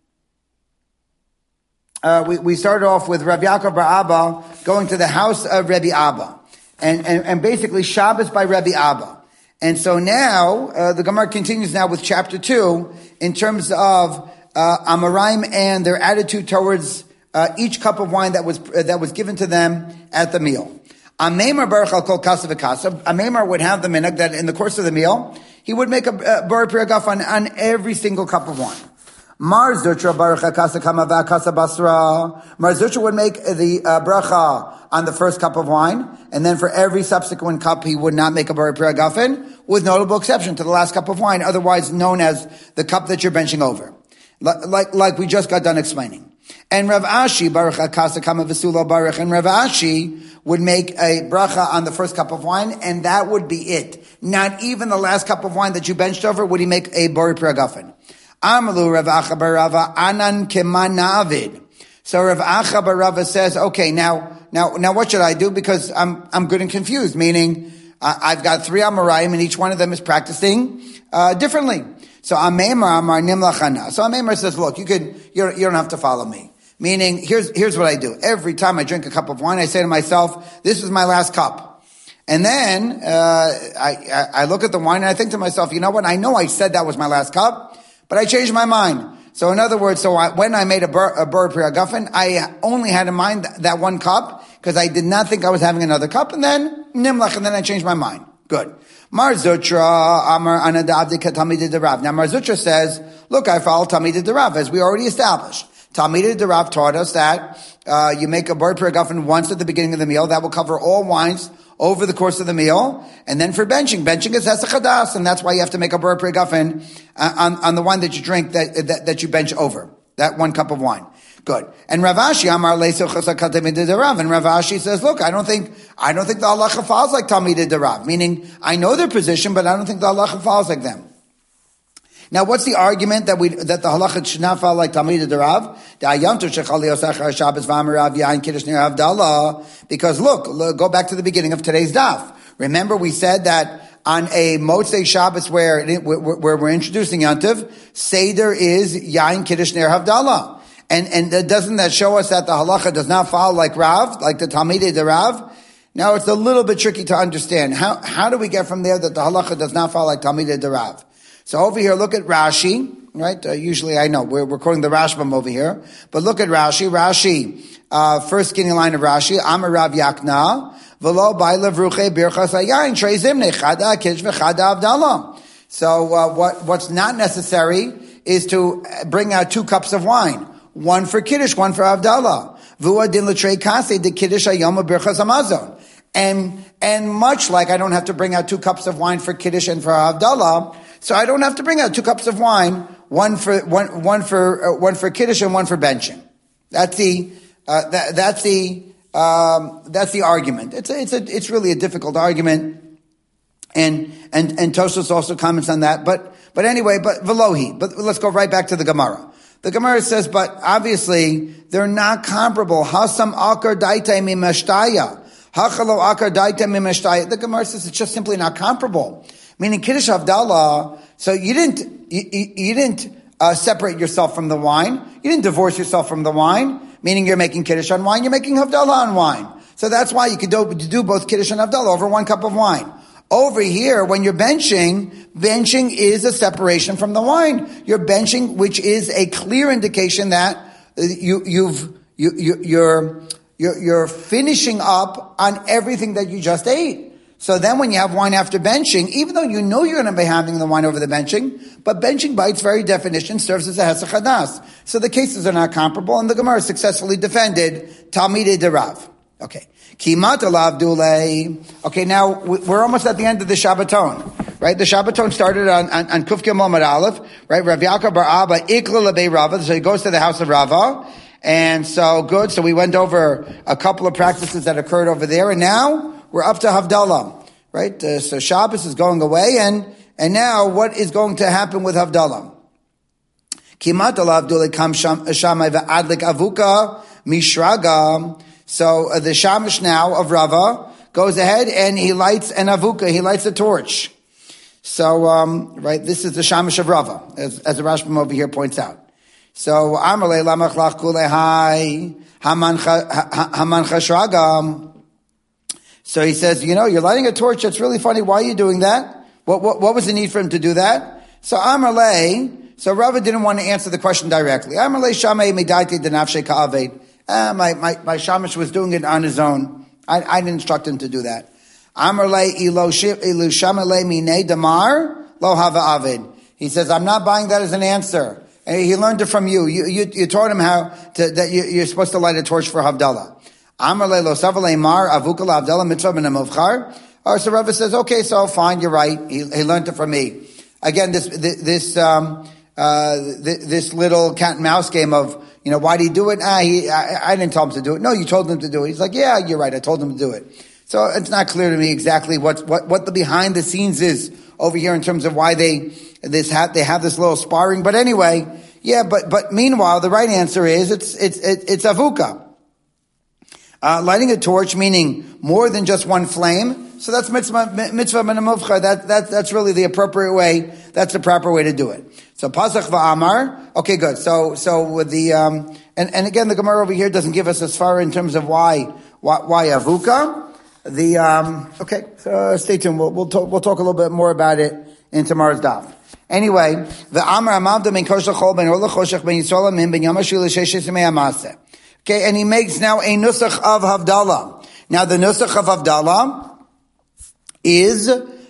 we started off with Rav Yaakov bar Abba going to the house of Rabbi Abba. And basically Shabbos by Rabbi Abba. And so now, the Gemara continues now with chapter 2 in terms of, Amoraim and their attitude towards, each cup of wine that was given to them at the meal. Amemar baruch al kol kasa v'kasa. Amemar would have the minhag that in the course of the meal, he would make a bar piragaf on every single cup of wine. Mar Zutra baruch kasa kama v'kasa basra. Mar Zutra would make the bracha on the first cup of wine, and then for every subsequent cup, he would not make a bar piragafen, with notable exception to the last cup of wine, otherwise known as the cup that you're benching over, like we just got done explaining. And Rav Ashi baruch kasa kama v'sulo baruch, and Rav Ashi would make a bracha on the first cup of wine, and that would be it. Not even the last cup of wine that you benched over would he make a bar piragafen. Amalu Rav Acha bar Rava anan keman na'avid. So Rav Acha bar Rava says, okay, now what should I do? Because I'm good and confused, meaning I've got 3 Amoraim and each one of them is practicing differently. So Amemar Amar Nimlachana. So Amemar says, look, you don't have to follow me. Meaning, here's what I do. Every time I drink a cup of wine, I say to myself, this is my last cup. And then I look at the wine and I think to myself, you know what? I know I said that was my last cup, but I changed my mind. So in other words, when I made a bar piragafen, I only had in mind that one cup because I did not think I was having another cup, and then nimlach, and then I changed my mind. Good. Mar Zutra Amar Anadavdi Tamid de Rav. Now Mar Zutra says, look, I follow Tamid de Rav, as we already established. Tamid de Rav taught us that you make a bar piragafen once at the beginning of the meal. That will cover all wines over the course of the meal. And then for benching is hesach hadas, and that's why you have to make a bar piragafen on the wine that you drink that you bench over. That one cup of wine. Good. And Rav Ashi Amar Leiso Chasaka Tamid de Rav. And Rav Ashi says, look, I don't think the halacha follows like Tamid de Rav. Meaning, I know their position, but I don't think the halacha follows like them. Now, what's the argument that the halacha should not follow like Talmidei de Rav? Because look, go back to the beginning of today's daf. Remember, we said that on a Motzei Shabbos where we're introducing Yantiv, Seder is Yain Kiddush Ner Havdalah. And doesn't that show us that the halacha does not follow like Rav, like the Talmidei de Rav? Now, it's a little bit tricky to understand. How do we get from there that the halacha does not follow like Talmidei de Rav? So over here, look at Rashi, right? Usually I know, we're quoting the Rashbam over here, but look at Rashi. First skinny line of Rashi, Amar Rav Yakna, V'lo ba'ila v'ruche birchas hayayin, trei zimne, chada kiddush v'chada avdallah. So, what's not necessary is to bring out 2 cups of wine. One for kiddush, one for avdallah. V'ua din l'trei kaseh, de kiddush hayom birchas hamazon. And much like I don't have to bring out 2 cups of wine for kiddush and for avdallah, so I don't have to bring out 2 cups of wine, one for kiddush and one for benching. That's the argument. It's really a difficult argument, and Tosfos also comments on that. But velohi. But let's go right back to the Gemara. The Gemara says, but obviously they're not comparable. Hasam akar daitei mimeshtaya. Hachalo akar daitei mimeshtaya. The Gemara says it's just simply not comparable. Meaning Kiddush Havdalah, so you didn't separate yourself from the wine. You didn't divorce yourself from the wine. Meaning you're making Kiddush on wine, you're making Havdalah on wine. So that's why you could do both Kiddush and Havdalah over 1 cup of wine. Over here, when you're benching is a separation from the wine. You're benching, which is a clear indication that you're finishing up on everything that you just ate. So then when you have wine after benching, even though you know you're going to be having the wine over the benching, but benching by its very definition serves as a hesach hadas. So the cases are not comparable, and the Gemara successfully defended Talmidei de Rav. Okay. Kimat alav dulei. Okay, now we're almost at the end of the Shabbaton, right? The Shabbaton started on Kuf Gimel Amud Aleph, right? Rav Yaakov bar Abba ikla lebei Rava. So he goes to the house of Rava. And so good. So we went over a couple of practices that occurred over there, and now we're up to Havdalah, right? So Shabbos is going away, and now what is going to happen with Havdalah? Kimat alav dulei kam shamai ve'adlik avuka mishraga. So the shamash now of Rava goes ahead and he lights an avuka, he lights a torch. So, right, this is the shamash of Rava, as the Rashbam over here points out. So Amarle lamach lach kulehai haman chashragam. So he says, you're lighting a torch. That's really funny. Why are you doing that? What was the need for him to do that? So Amarle, so Rava didn't want to answer the question directly. Amarle shamei medaiti denafshe ka'aved. My shamash was doing it on his own. I didn't instruct him to do that. Amarle ilu shamale minei damar lo hava aved. He says, I'm not buying that as an answer. And he learned it from you. You taught him that you're supposed to light a torch for Havdalah. Amarle lo savale mar avuka la Havdalah mitzvah ben amuvchar. So Rava says, okay, so fine, you're right. He learned it from me. Again, this little cat and mouse game of, why did he do it? I didn't tell him to do it. No, you told him to do it. He's like, yeah, you're right. I told him to do it. So it's not clear to me exactly what the behind the scenes is over here in terms of why they have this little sparring. But anyway, yeah, but meanwhile, the right answer is it's avuka. Lighting a torch, meaning more than just one flame. So that's mitzvah menamuvcha. That's really the appropriate way. That's the proper way to do it. So pasach va'amar. Okay, good. So with the and again, the Gemara over here doesn't give us as far in terms of why avuka. Okay. So stay tuned. We'll talk a little bit more about it in tomorrow's daf. Anyway, the amar amavda ben kosh lachol ben or lachoshech ben yisrael min ben yamashil l'sheshes yemei amase. Okay, and he makes now a nusach of Havdalah. Now the nusach of Havdalah is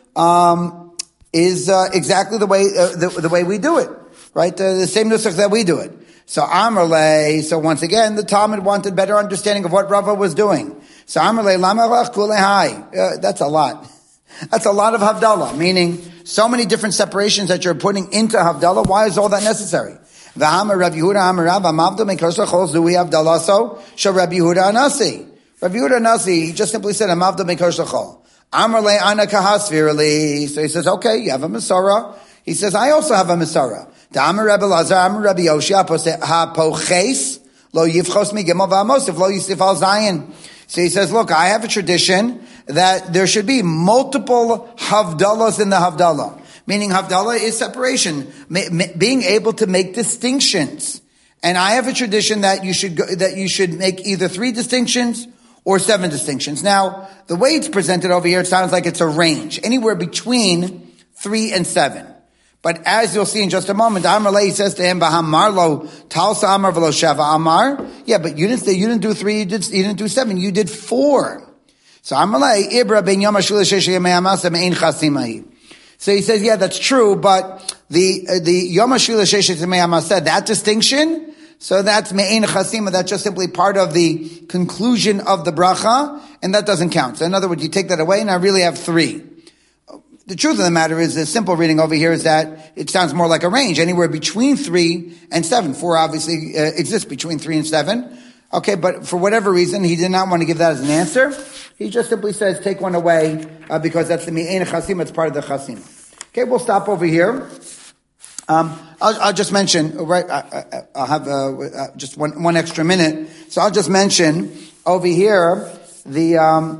exactly the way we do it, right? The same nusach that we do it. So Amarle, so once again, the Talmud wanted better understanding of what Rava was doing. So Amarle, lamalach kulehai. That's a lot. That's a lot of Havdalah, meaning so many different separations that you're putting into Havdalah. Why is all that necessary? V'hamar Rav Yehuda Amar Rav Amavda Mekosh Lachol Zui Havdalah so shall Rav Yehuda Anasi. Rav Yehuda Anasi, he just simply said Amavda Mekosh Lachol. Amar Le Ana Kahasvirli. So he says, okay, you have a Masorah. He says, I also have a Masorah. Amar Rabbi Lazar Amar Rabbi Yoshia HaPoches Lo Yivchos Mi Gimel V'Amosif Lo Yisif Al Zayin. So he says, look, I have a tradition that there should be multiple Havdalahs in the Havdalah. Meaning Havdalah is separation, being able to make distinctions. And I have a tradition that you should make either 3 distinctions or 7 distinctions. Now, the way it's presented over here, it sounds like it's a range, anywhere between 3 and 7. But as you'll see in just a moment, Amar Lei says to him, "V'hamar lo talsa amar v'lo sheva amar." Yeah, but you didn't do 3, you didn't do 7, you did 4. So Amar Lei Ibra ben Yom HaShul Shesh Yemei Amasa Me'ein Chasimai. So he says, yeah, that's true, but the Yom HaShul Shesh Yemei Amasa, that distinction, so that's Me'ein Chasima, that's just simply part of the conclusion of the bracha, and that doesn't count. So in other words, you take that away, and I really have 3. The truth of the matter is, the simple reading over here is that it sounds more like a range, anywhere between 3 and 7. 4 obviously exists between 3 and 7. Okay, but for whatever reason, he did not want to give that as an answer. He just simply says, take one away, because that's the Me'ein Chasim, it's part of the Chasim. Okay, we'll stop over here. I'll just mention, right, I'll have just one extra minute. So I'll just mention over here, the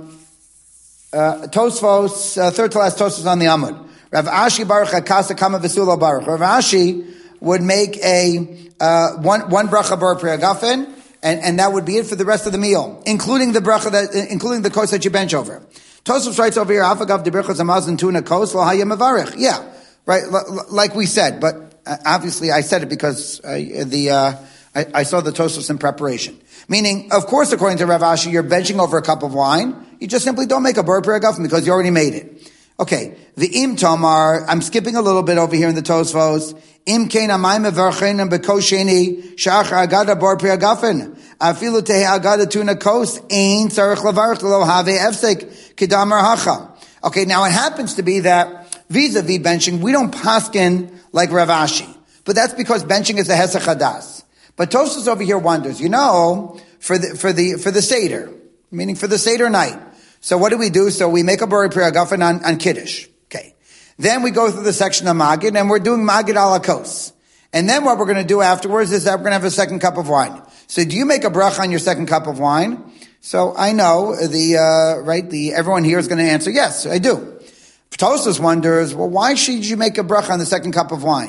Tosfos, third to last Tosfos on the Amud. Rav Ashi Baruch HaKasa Kama Vesula Baruch. Rav Ashi would make a one bracha bar Pri Hagafen, and that would be it for the rest of the meal, including the bracha including the kos that you bench over. Tosfos writes over here, Afagav de Birchas Amazon Tuna Kos Lo Hayem Mavarich. Yeah, right, like we said, but obviously I said it because I saw the Tosfos in preparation. Meaning, of course, according to Rav Ashi, you're benching over a cup of wine. You just simply don't make a bar Pri Hagafen because you already made it. Okay, the Im Tomar, I'm skipping a little bit over here in the Tosfos. Im kein amayim mevarchein bekosheni shachar agada bar Pri Hagafen. Afilu tehe agada tuna kos ein tzarich levarich lo have efsek kedamar hacha. Okay, now it happens to be that vis-a-vis benching, we don't paskin like Rav Ashi. But that's because benching is a hesach hadas. But Tosfos over here wonders, for the Seder, meaning for the Seder night. So what do we do? So we make a Bari Pri Hagafen on Kiddush. Okay. Then we go through the section of Magid, and we're doing Magid ala kos. And then what we're going to do afterwards is that we're going to have a second cup of wine. So do you make a bracha on your second cup of wine? So I know everyone here is going to answer, yes, I do. Tosfos wonders, well, why should you make a bracha on the second cup of wine?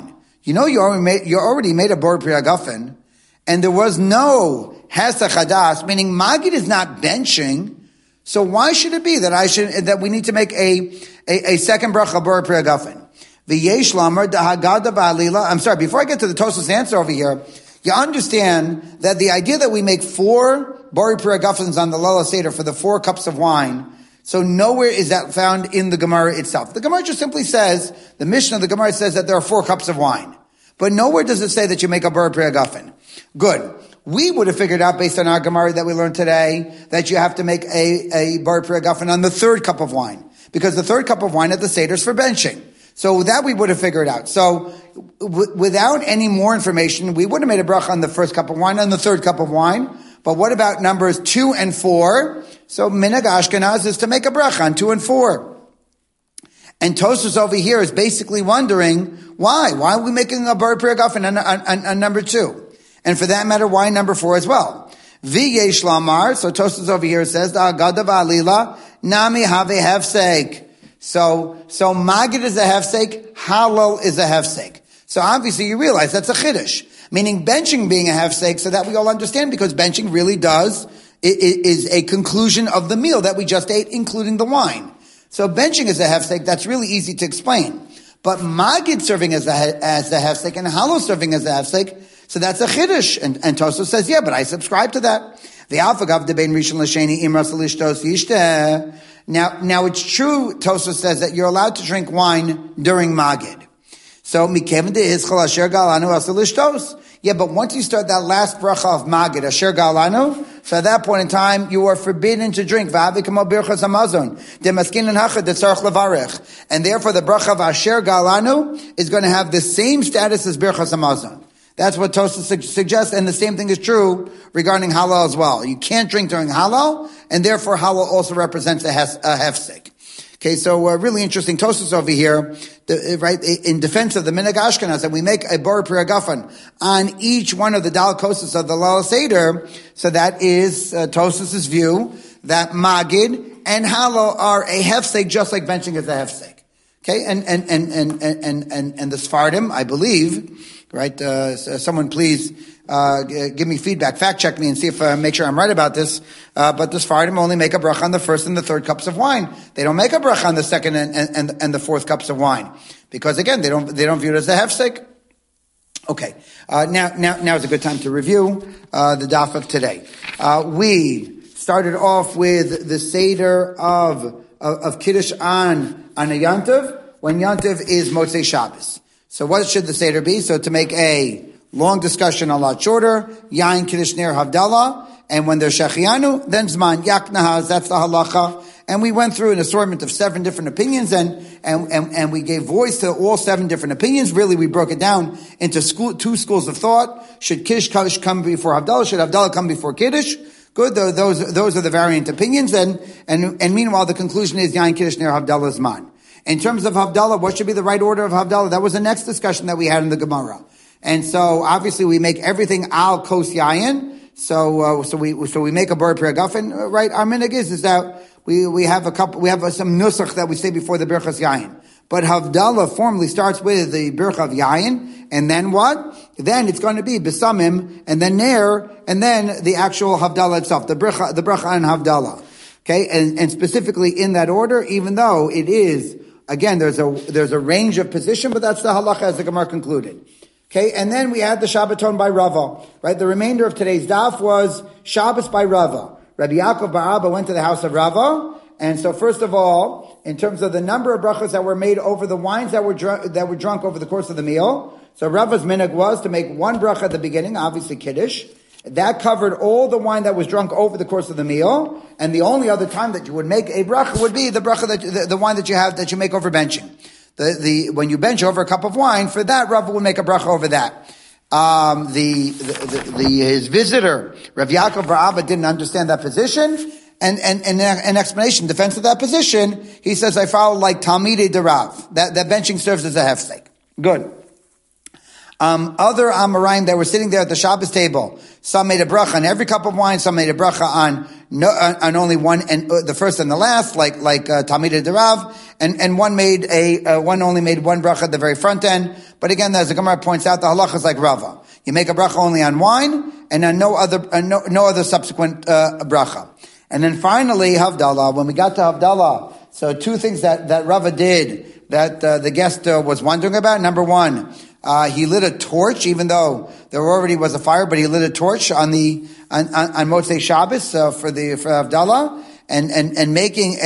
you already made a Bor Pri Hagafen, and there was no Hesach Hadas, meaning Magid is not benching. So why should it be that we need to make a second bracha Bor Pri Hagafen? V'yesh lamar dahagada ba'alila. I'm sorry, before I get to the Tosfos answer over here, you understand that the idea that we make 4 Bor Pri Hagafens on the Lala Seder for the 4 cups of wine, so nowhere is that found in the Gemara itself. The Gemara just simply says, the Mishnah of the Gemara says that there are 4 cups of wine. But nowhere does it say that you make a Bor Pri Hagafen. Good. We would have figured out based on our Gemara that we learned today that you have to make a Bor Pri Hagafen on the 3rd cup of wine. Because the 3rd cup of wine at the Seder is for benching. So that we would have figured out. So without any more information, we would have made a bracha on the 1st cup of wine, on the 3rd cup of wine. But what about numbers 2 and 4? So minhag Ashkenaz is to make a bracha on 2 and 4. And Tosfos over here is basically wondering, why? Why are we making a Bor Pri Hagafen on number 2? And for that matter, why number 4 as well? V'yesh lamar, so Tosfos over here says, Agada v'alila, nami have hefsek. So Magid is a hefsek, Halal is a hefsek. So obviously you realize that's a chiddush, meaning benching being a hefsek, so that we all understand, because benching really is a conclusion of the meal that we just ate, including the wine. So benching is a hefsek, that's really easy to explain. But Magid serving as a hefsek and Halal serving as a hefsek, so that's a chiddush. And Tosfos says, yeah, but I subscribe to that. Now it's true, Tosfos says, that you're allowed to drink wine during Magid. So, yeah, but once you start that last bracha of Magid, Asher Galanu, so at that point in time, you are forbidden to drink. And therefore the bracha of Asher Galanu is going to have the same status as Birchas Hamazon. That's what Tosfos suggests, and the same thing is true regarding halal as well. You can't drink during halal, and therefore halal also represents a hefsek. Okay, so really interesting Tosfos over here, right, in defense of the minhag Ashkenaz, that we make a Bor Pri Hagafen on each one of the Dal Kosas of the Lala Seder. So that is Tosfos' view that Magid and halal are a hefsek, just like benching is a hefsek. Okay, and the Sfardim, I believe, right? Someone please give me feedback, fact check me, and see if make sure I'm right about this. But the Sfardim only make a bracha on the 1st and the 3rd cups of wine. They don't make a bracha on the 2nd and the 4th cups of wine, because again they don't view it as a hefsek. Okay, now is a good time to review the daf of today. We started off with the Seder of Kiddush on a Yantav, when Yantav is Motzei Shabbos. So what should the Seder be? So to make a long discussion a lot shorter, Yain Kiddush Ner Havdalah, and when there's Shechianu, then Zman Yak Nahaz, that's the halacha. And we went through an assortment of 7 different opinions, and we gave voice to all 7 different opinions. Really, we broke it down into 2 schools of thought. Should Kiddush come before Havdalah? Should Havdalah come before Kiddush? Good, those are the variant opinions, and meanwhile the conclusion is Yain Kiddush Ner Havdalah Zman. In terms of Havdalah, what should be the right order of Havdalah? That was the next discussion that we had in the Gemara. And so obviously we make everything al kos yayin. So we make a Bor Pri Hagafen, right? Our minhag is that we have some nusach that we say before the Birchas Yayin. But Havdalah formally starts with the Bircha of Yayin, and then what? Then it's going to be Besamim, and then Ner, and then the actual Havdalah itself, the Bircha and Havdalah. Okay, and specifically in that order, even though it is, again, there's a range of position, but that's the halacha as the Gemara concluded. Okay, and then we had the Shabbaton by Rava, right? The remainder of today's daf was Shabbos by Rava. Rabbi Yaakov bar Abba went to the house of Rava, and so first of all, in terms of the number of brachos that were made over the wines that were drunk over the course of the meal, so Rava's minhag was to make 1 bracha at the beginning, obviously Kiddush. That covered all the wine that was drunk over the course of the meal, and the only other time that you would make a bracha would be the bracha the wine that you make over benching. When you bench over a cup of wine, for that, Rav would make a bracha over that. His visitor, Rav Yaakov bar Abba, didn't understand that position, and an explanation, defense of that position, he says, I follow like Talmidei de Rav. That benching serves as a hefsek. Good. Other Amoraim that were sitting there at the Shabbos table, some made a bracha on every cup of wine, some made a bracha on only one and the first and the last, like Talmidei Derav, and one only made one bracha at the very front end. But again, as the Gemara points out, the halacha is like Rava. You make a bracha only on wine and on no other subsequent bracha. And then finally, Havdalah. When we got to Havdalah, so two things that Rava did that the guest was wondering about. Number one, he lit a torch, even though there already was a fire, but he lit a torch on Motzei Shabbos for Havdalah, and making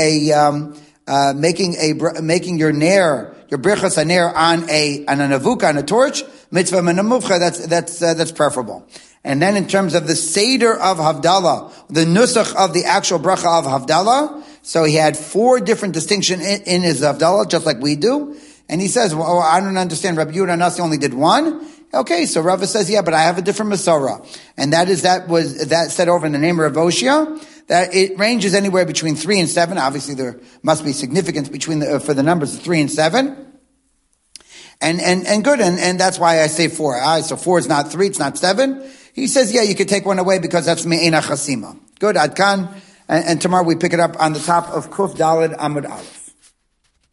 your ner, your birchas haner on a avuka, on a torch, mitzvah menamuvcha. That's preferable. And then in terms of the Seder of Havdalah, the nusach of the actual bracha of Havdalah, so he had 4 different distinctions in his Havdalah, just like we do. And he says, well, I don't understand. Rabbi Yehuda Nasi only did 1. Okay, so Rava says, yeah, but I have a different Masorah. And that said over in the name of Rav Oshia, that it ranges anywhere between 3 and 7. Obviously, there must be significance for the numbers of 3 and 7. And good, and that's why I say 4. So 4 is not 3, it's not 7. He says, yeah, you could take one away because that's me'ena chasima. Good, Adkan. And tomorrow we pick it up on the top of Kuf Daled Amud Aleph.